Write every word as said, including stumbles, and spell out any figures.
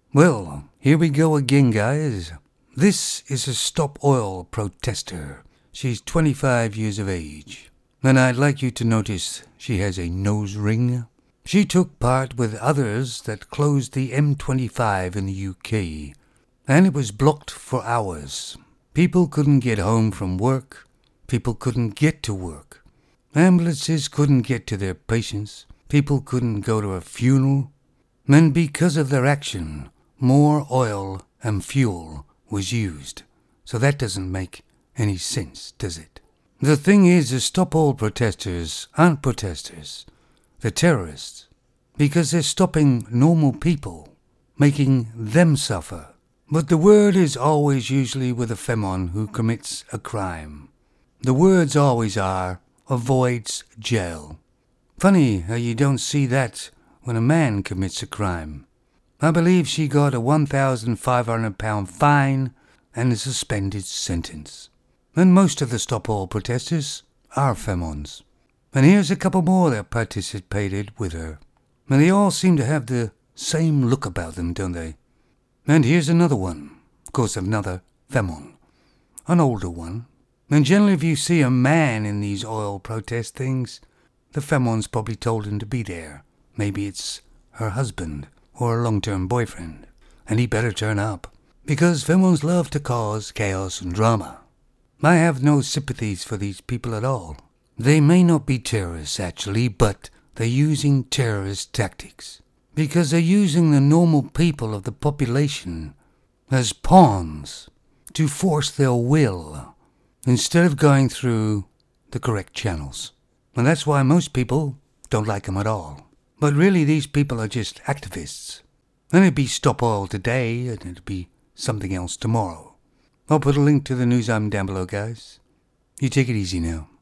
Well, here we go again, guys. This is a Stop Oil protester. She's twenty-five years of age. And I'd like you to notice she has a nose ring. She took part with others that closed the M twenty-five in the U K. And it was blocked for hours. People couldn't get home from work. People couldn't get to work. Ambulances couldn't get to their patients. People couldn't go to a funeral. And because of their action, more oil and fuel was used. So that doesn't make any sense, does it? The thing is, the Stop Oil protesters aren't protesters. They're terrorists. Because they're stopping normal people, making them suffer. But the word is always usually with a femon who commits a crime. The words always are, avoids jail. Funny how you don't see that when a man commits a crime. I believe she got a one thousand five hundred pound fine and a suspended sentence. And most of the Stop Oil protesters are femons. And here's a couple more that participated with her. And they all seem to have the same look about them, don't they? And here's another one. Of course, another femon. An older one. And generally if you see a man in these oil protest things, the femon's probably told him to be there. Maybe it's her husband or a long-term boyfriend. And he better turn up. Because femons love to cause chaos and drama. I have no sympathies for these people at all. They may not be terrorists, actually, but they're using terrorist tactics. Because they're using the normal people of the population as pawns to force their will, instead of going through the correct channels. And that's why most people don't like them at all. But really, these people are just activists. And it'd be Stop Oil today, and it'd be something else tomorrow. I'll put a link to the news item down below, guys. You take it easy now.